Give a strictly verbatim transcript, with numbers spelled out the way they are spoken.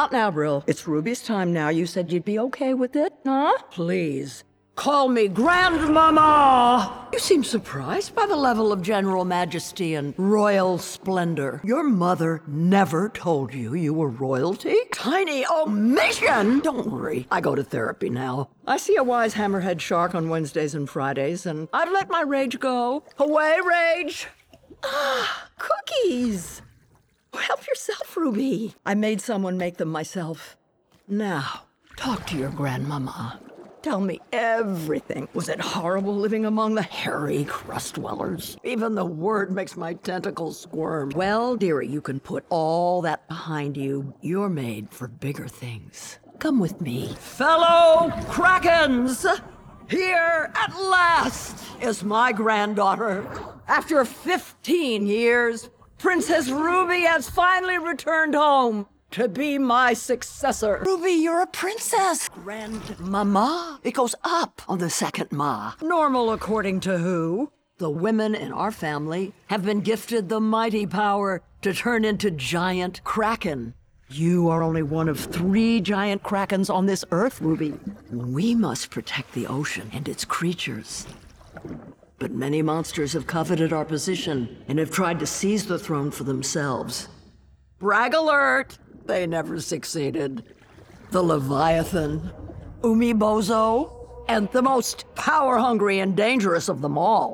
Not now, Brill. It's Ruby's time now. You said you'd be okay with it, huh? Please. Call me Grandmama! You seem surprised by the level of general majesty and royal splendor. Your mother never told you you were royalty? Tiny omission! Don't worry, I go to therapy now. I see a wise hammerhead shark on Wednesdays and Fridays, and I've let my rage go. Away, rage! Ah, cookies! Help yourself, Ruby. I made someone make them myself. Now, talk to your grandmama. Tell me everything. Was it horrible living among the hairy crust dwellers? Even the word makes my tentacles squirm. Well, dearie, you can put all that behind you. You're made for bigger things. Come with me. Fellow Krakens! Here, at last, is my granddaughter. After fifteen years, Princess Ruby has finally returned home to be my successor. Ruby, you're a princess. Grandmama. It goes up on the second ma. Normal according to who? The women in our family have been gifted the mighty power to turn into giant kraken. You are only one of three giant krakens on this earth, Ruby. We must protect the ocean and its creatures. But many monsters have coveted our position and have tried to seize the throne for themselves. Brag alert! They never succeeded. The Leviathan, Umibozo, and the most power-hungry and dangerous of them all,